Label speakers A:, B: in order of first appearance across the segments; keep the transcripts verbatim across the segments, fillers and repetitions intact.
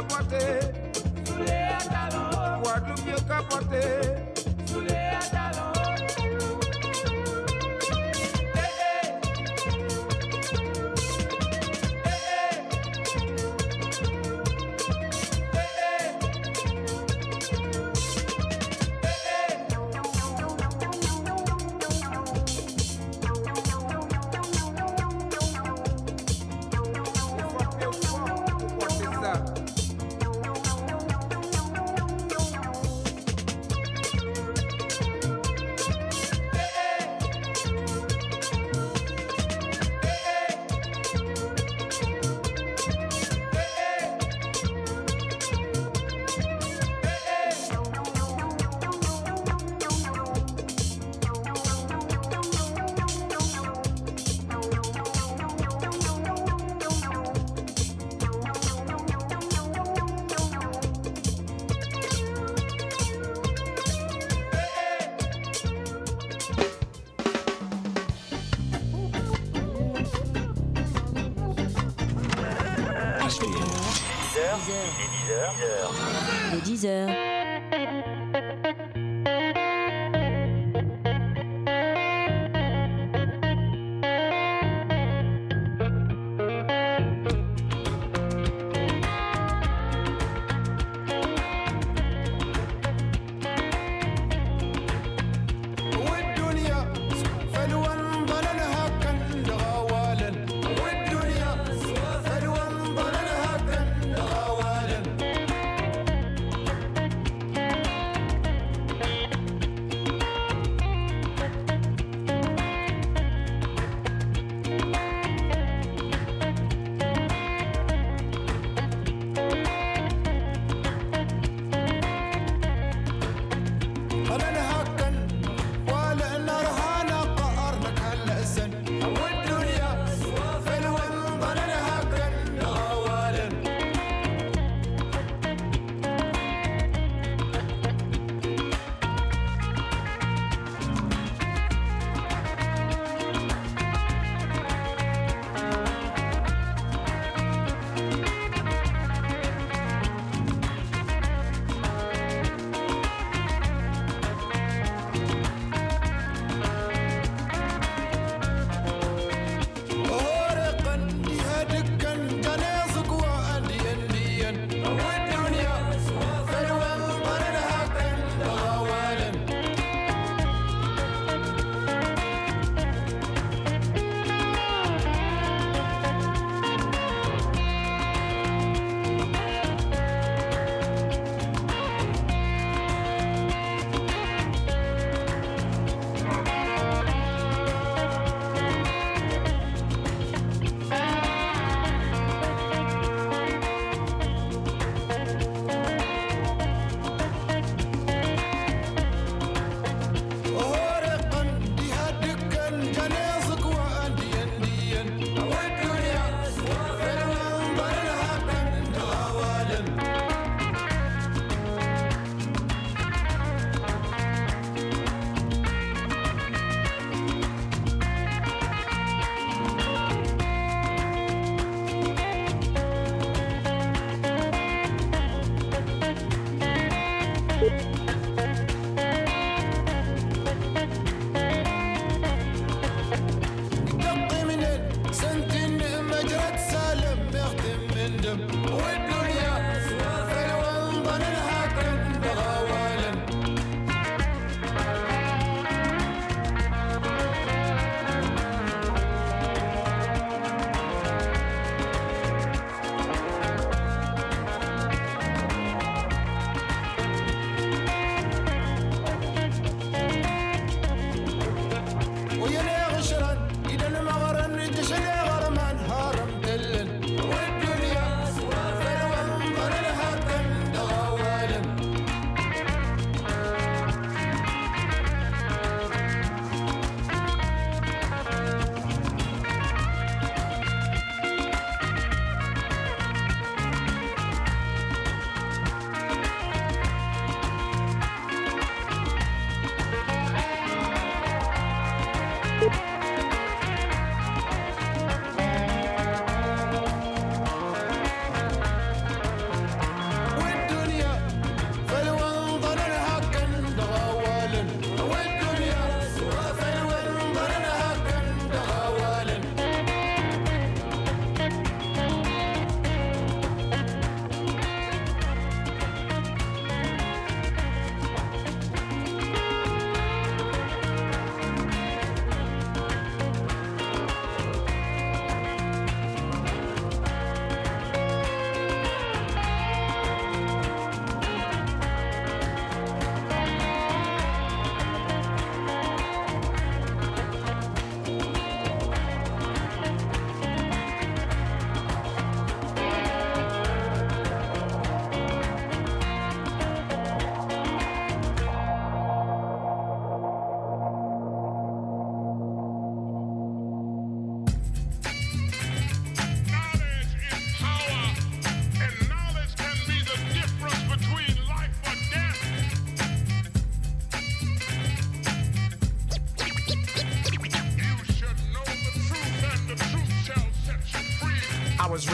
A: capoté, soulé à talons, Guadeloupe yo capoté, soulé à talons.
B: Les dix heures.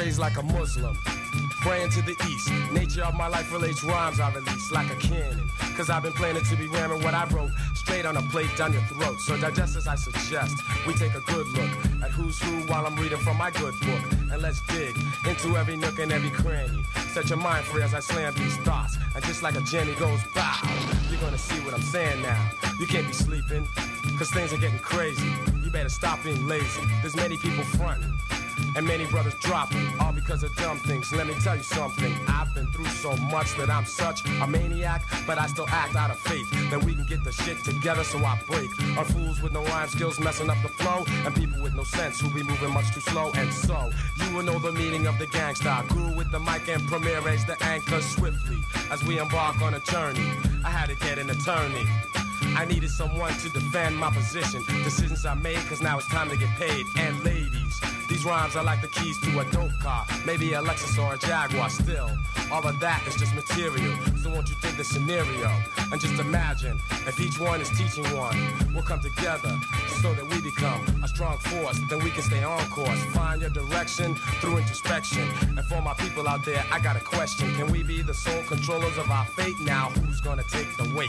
B: raised like a Muslim, praying to the east. Nature of my life relates rhymes I release like a cannon. Cause I've been planning to be ramming what I wrote straight on a plate down your throat. So digest as I suggest, we take a good look at who's who while I'm reading from my good book. And let's dig into every nook and every cranny. Set your mind free as I slam these thoughts. And just like a Jenny goes bow, you're gonna see what I'm saying now. You can't be sleeping, cause things are getting crazy. You better stop being lazy. There's many people fronting and many brothers dropping, all because of dumb things. Let me tell you something, I've been through so much that I'm such a maniac, but I still act out of faith that we can get the shit together, so I break on fools with no rhyme skills messing up the flow, and people with no sense who be moving much too slow. And so, you will know the meaning of the gangsta. Grew with the mic and Premier raised the anchor swiftly as we embark on a journey. I had to get an attorney. I needed someone to defend my position. Decisions I made, cause now it's time to get paid. And ladies, these rhymes are like the keys to a dope car. Maybe a Lexus or a Jaguar. Still, all of that is just material. So won't you think the scenario? And just imagine, if each one is teaching one, we'll come together so that we become a strong force. Then we can stay on course. Find your direction through introspection. And for my people out there, I got a question. Can we be the sole controllers of our fate? Now, who's gonna take the weight?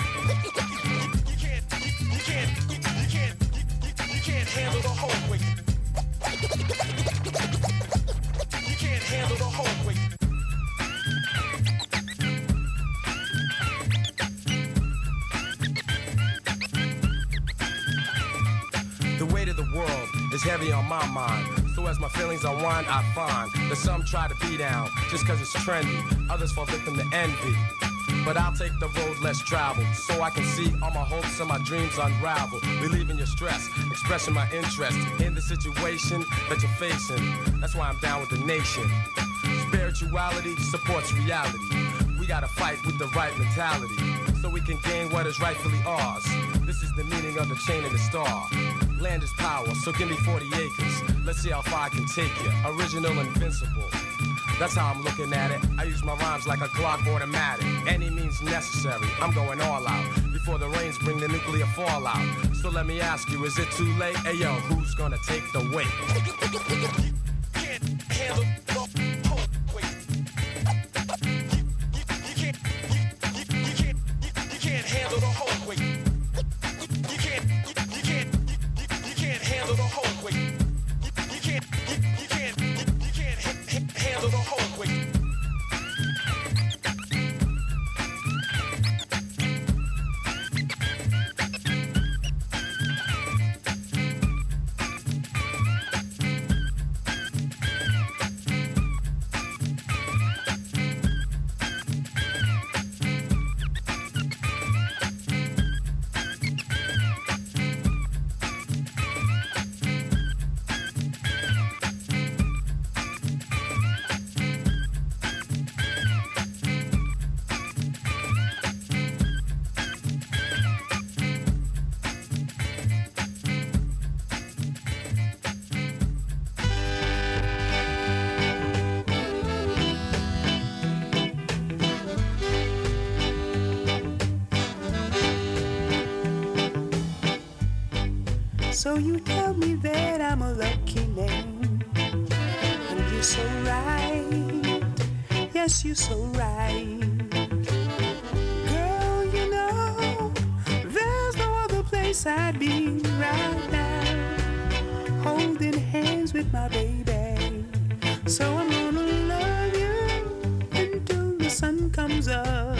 B: You can't, you can't, you can't handle the whole weight. You can't handle the whole weight. The weight of the world is heavy on my mind. So as my feelings unwind, I find that some try to be down just cause it's trendy. Others fall victim to envy. But I'll take the road less traveled, so I can see all my hopes and my dreams unravel. Relieving your stress, expressing my interest in the situation that you're facing. That's why I'm down with the nation. Spirituality supports reality. We gotta fight with the right mentality, so we can gain what is rightfully ours. This is the meaning of the chain of the star. Land is power, so give me forty acres. Let's see how far I can take you. Original, invincible. That's how I'm looking at it. I use my rhymes like a Glock automatic. Any means necessary, I'm going all out. Before the rains bring the nuclear fallout. So let me ask you, is it too late? Hey yo, who's gonna take the weight? You can't handle the whole weight. You, you, you can't, you, you, you can't, you, you can't handle the whole weight. You can't, you, you can't, you, you can't handle the whole weight. You, you can't, you, you can't, you, you can't ha- ha- handle the whole weight.
C: So you tell me that I'm a lucky man, and you're so right, yes, you're so right. Girl, you know, there's no other place I'd be right now, holding hands with my baby. So I'm gonna love you until the sun comes up.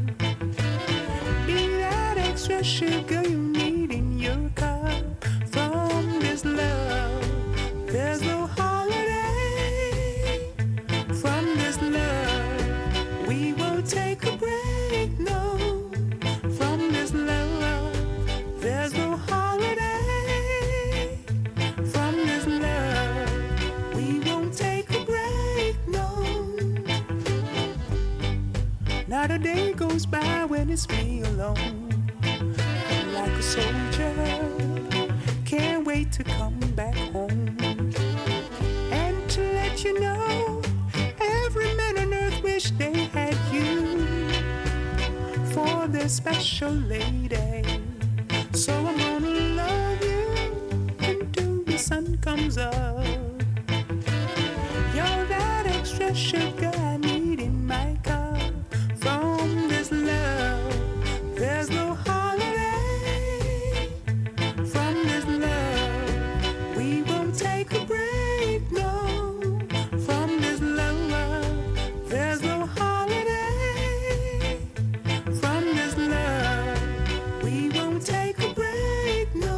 C: Be that extra sugar you need in your cup. From this love, there's no holiday. From this love, we won't take a break, no. From this love, there's no holiday. From this love, we won't take a break, no. Not a day goes by when it's me alone. Like a soldier, can't wait to come back home. And to let you know, every man on earth wish they had you for their special lady. So I'm gonna love you until the sun comes up. You're that sugar I need in my cup. From this love, there's no holiday. From this love, we won't take a break, no. From this love, there's no holiday. From this love, we won't take a break, no.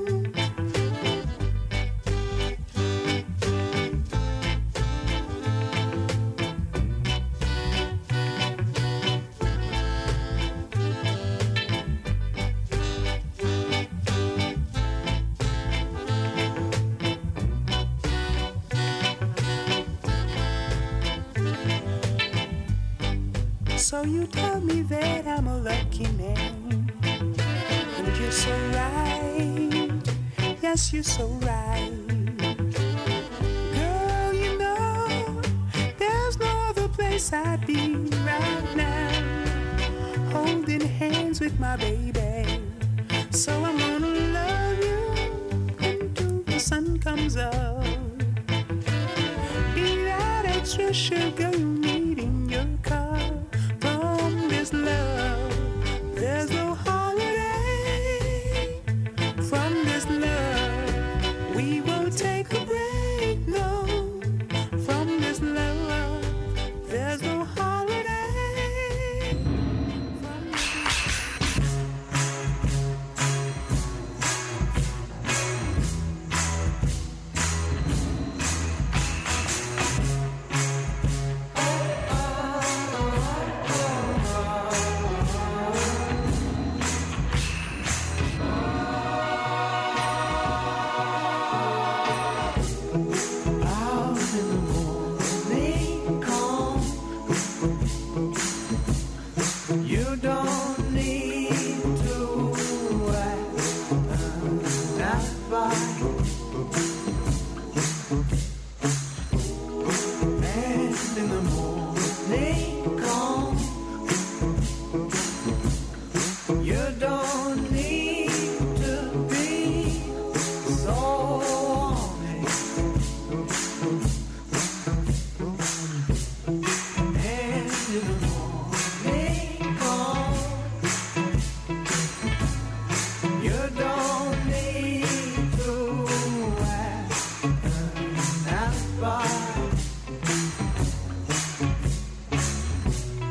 C: So you tell me that I'm a lucky man, and you're so right, yes, you're so right. Girl, you know, there's no other place I'd be right now, holding hands with my baby. So I'm gonna love you until the sun comes up. Be that extra sugar you need in your cup. From this love, there's no holiday. From this love, we won't take a break, no. From this love, there's no holiday. From
D: You don't need to ask that by. And in the morning come, you don't need to be so on it. And in the morning come, you don't need to ask an alibi.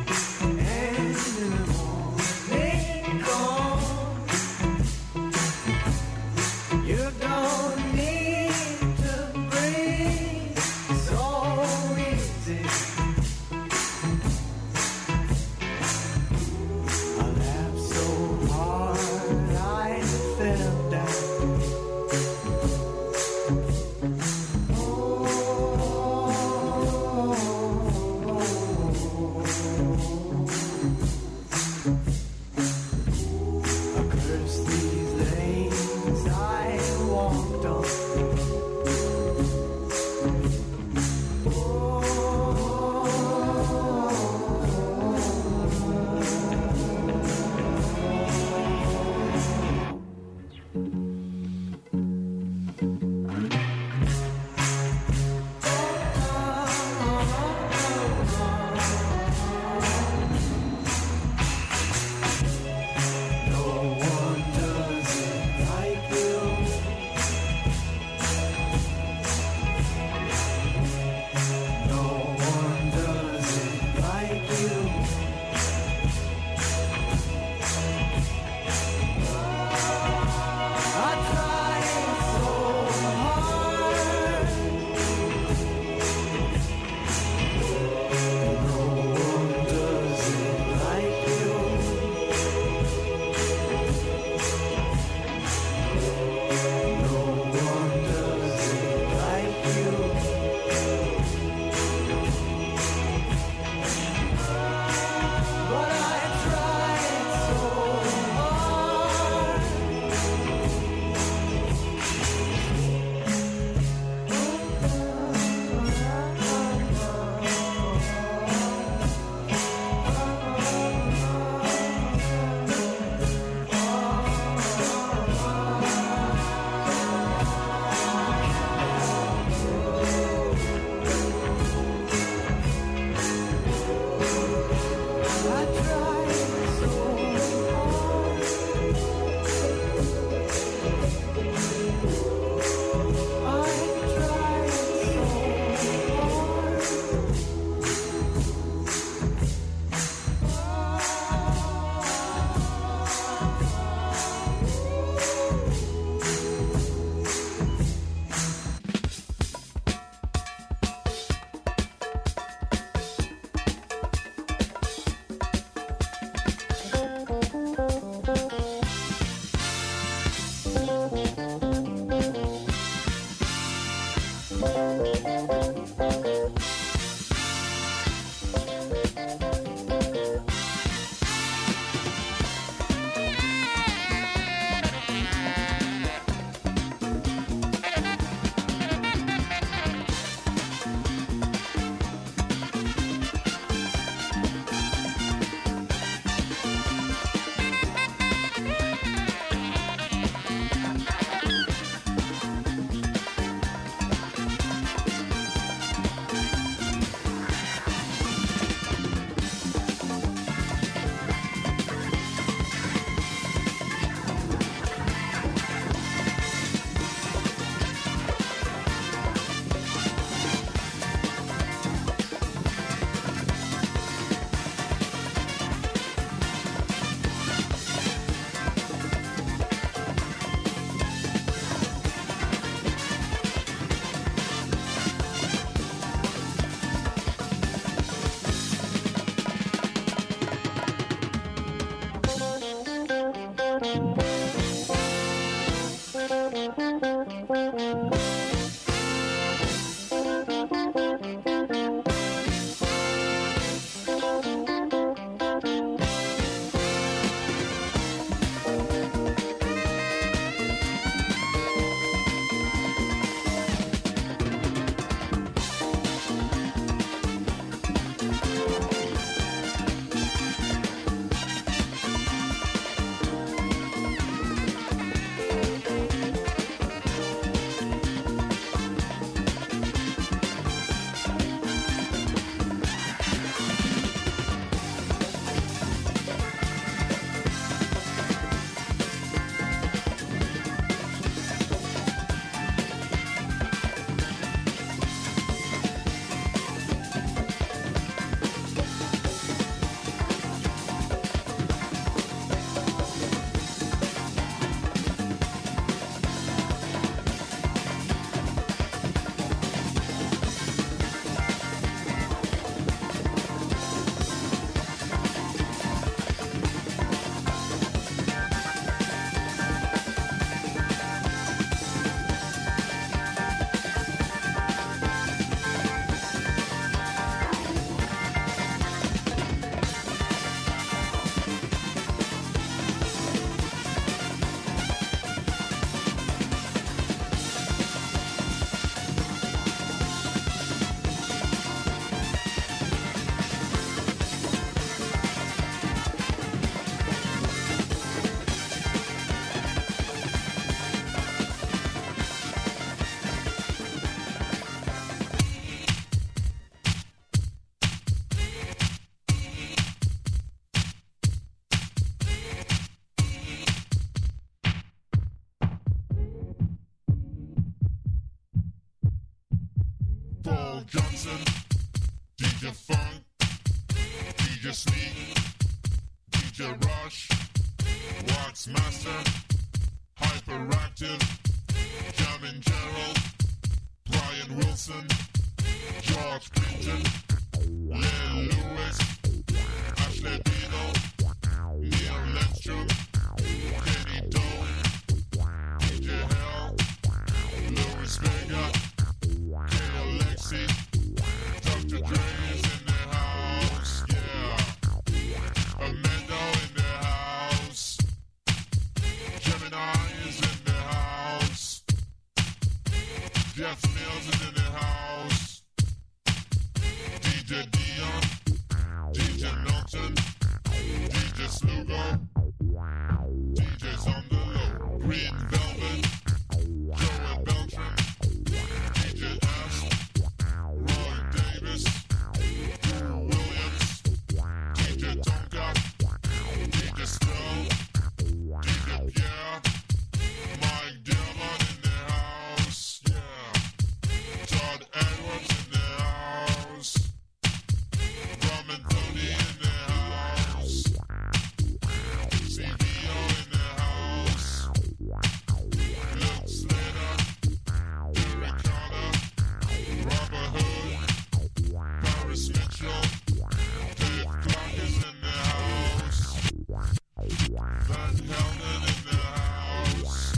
E: Johnson, D J Funk, D J Sneak, D J Rush, Wax Master, Hyperactive, Jamin Gerald, Brian Wilson, George Clinton, Len Lewis, Ashley Dino, Neil Lenstrom, Kenny Doe, D J Hell, Louis Vega, K Alexi, Doctor Dre is in the house, yeah. Amanda in the house, Gemini is in the house, Jeff Mills is in the house, D J Dion, D J Milton, D J Slugo, D J's on the low, Green Velvet, Joey Beltran, D J S, Roy Davis, Drew Williams, D J Tonka, D J Stroh, D J Pierre, Mike Dillon in the house, yeah. Todd Edwards in the house, Rum and Tony in the house, C D O in the house, Luke Slater, Derek Carter, Robert Hood, Paris Mitchell, Dave Clark is in the house, Van Helden in the house,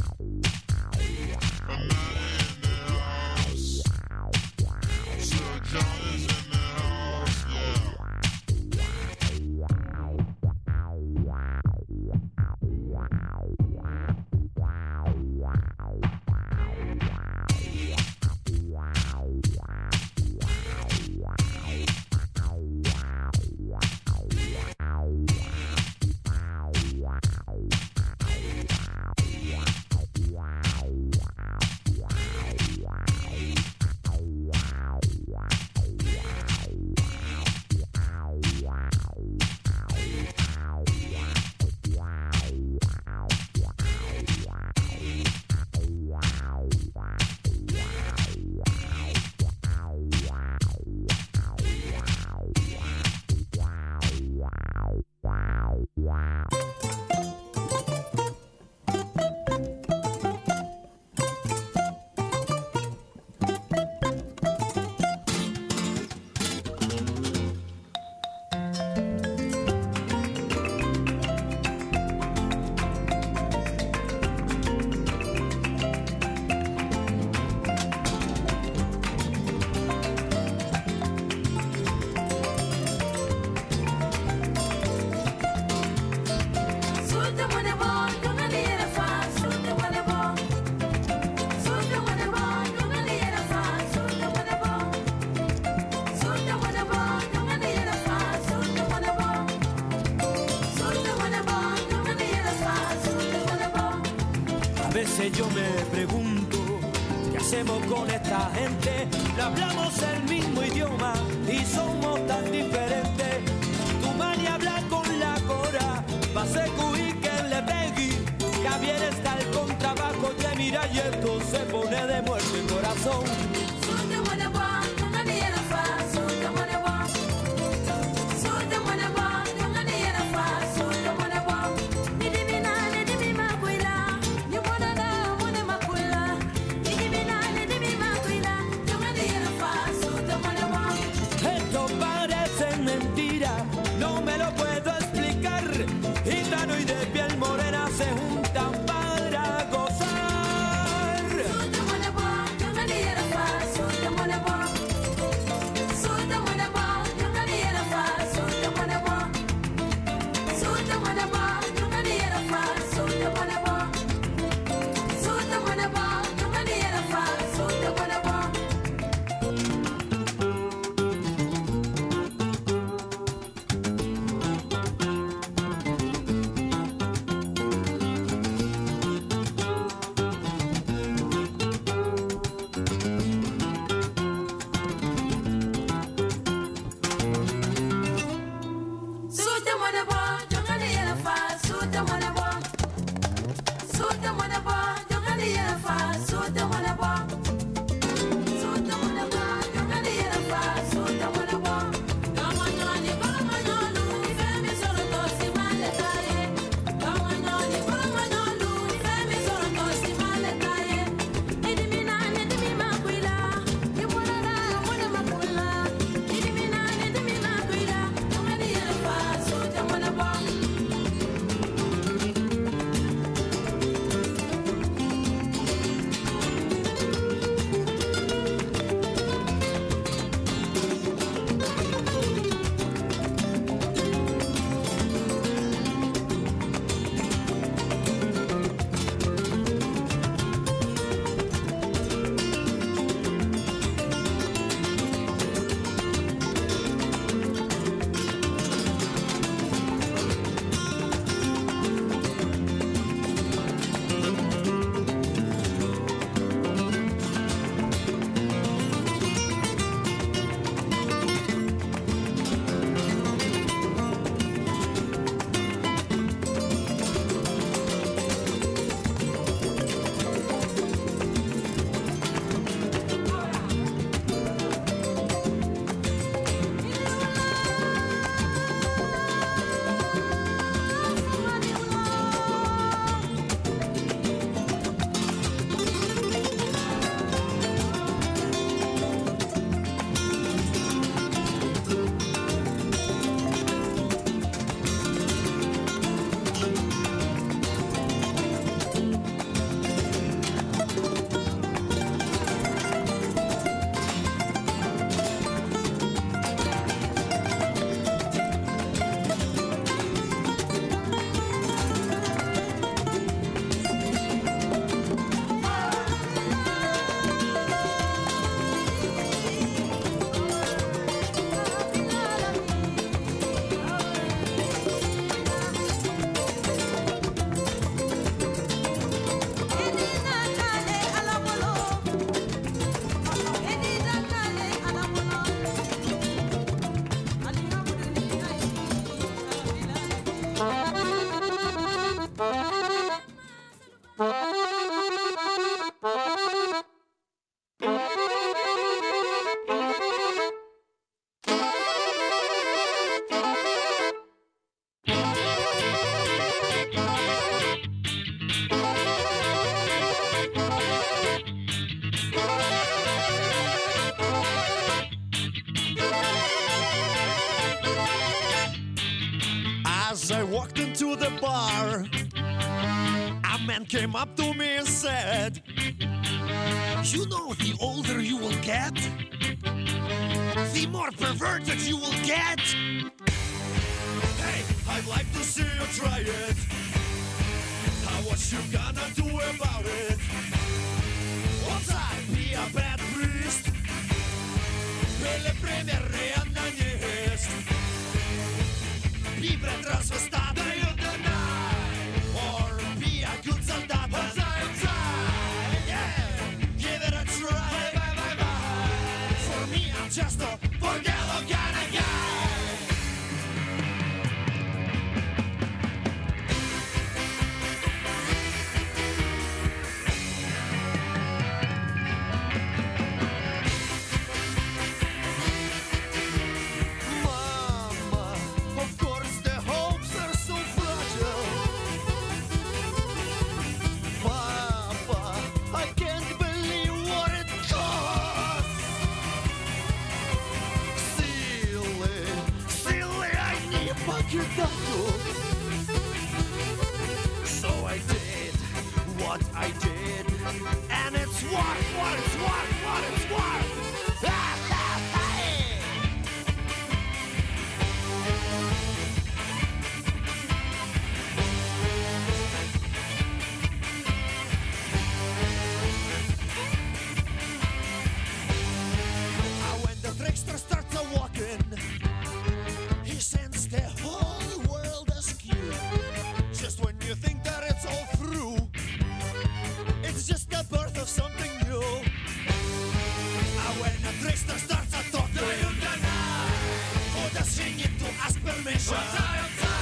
E: Amanda in the house, Sir John is in the house, yeah.
F: A veces yo me pregunto, ¿qué hacemos con esta gente? Le hablamos el mismo idioma y somos tan diferentes. Tu mani habla con la cora, va se cuí que le pegui. Javier está el contrabajo, te mira y esto se pone de muerte el corazón. Esto parece mentira, no me lo puedo explicar. Gitano y de piel morena se juntan para gozar.
G: As I walked into the bar, a man came up to me and said, "You know, the older you will get, the more perverted you will get. Hey, I'd like to see you try it. How what you gonna do about it? Won't I be a bad priest? Или примеры она не есть. Be bad transvestite. Do you deny? Or be a good soldat? What's I try? Yeah, give it a try. Bye, bye, bye, bye. For me, I'm just a bordello kind of guy. So I did what I did, and it's what, what, it's what, what, it's what. When the trickster starts a walking, he sends the whole world askew. Just when you think that it's all through, it's just the birth of something new. Ah, when a trickster starts a talking, do you deny? Or does he need to ask permission?